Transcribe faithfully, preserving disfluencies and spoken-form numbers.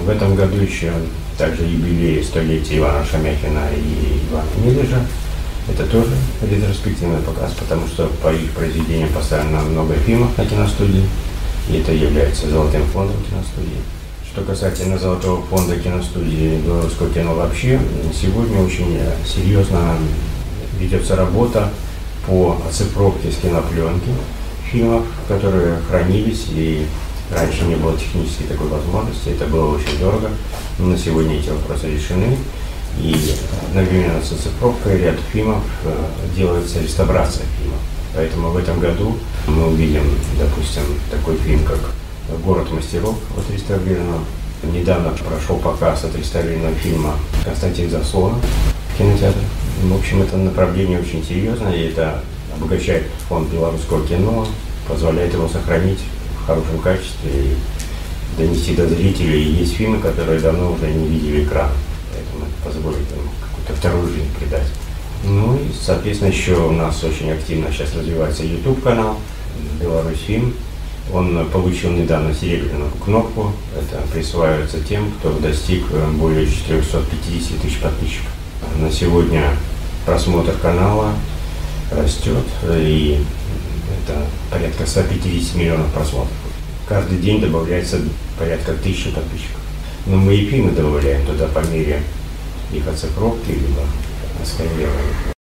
В этом году еще также юбилей столетия Ивана Шамякина и Ивана Милежа. Это тоже ретроспективный показ, потому что по их произведениям поставлено много фильмов на киностудии, и это является золотым фондом киностудии. Что касательно золотого фонда киностудии белорусского кино вообще, сегодня очень серьезно ведется работа по оцифровке с кинопленки фильмов, которые хранились, и раньше не было технически такой возможности, это было очень дорого, но на сегодня эти вопросы решены, и одновременно с оцифровкой ряд фильмов делается реставрация фильмов. Поэтому в этом году мы увидим, допустим, такой фильм, как «Город мастеров», отреставрирован. Недавно прошел показ отреставрированного фильма «Константин Заслонов» в кинотеатре. В общем, это направление очень серьезное, и это обогащает фонд белорусского кино, позволяет его сохранить в хорошем качестве и донести до зрителей. И есть фильмы, которые давно уже не видели экран, поэтому это позволит им какую-то вторую жизнь придать. Ну и, соответственно, еще у нас очень активно сейчас развивается YouTube-канал «Беларусьфильм». Он получил недавно серебряную кнопку. Это присваивается тем, кто достиг более четырёхсот пятидесяти тысяч подписчиков. На сегодня просмотр канала растет, и это порядка ста пятидесяти миллионов просмотров. Каждый день добавляется порядка тысячи подписчиков. Но мы и фильмы добавляем туда по мере их оцифровки, либо сканирования.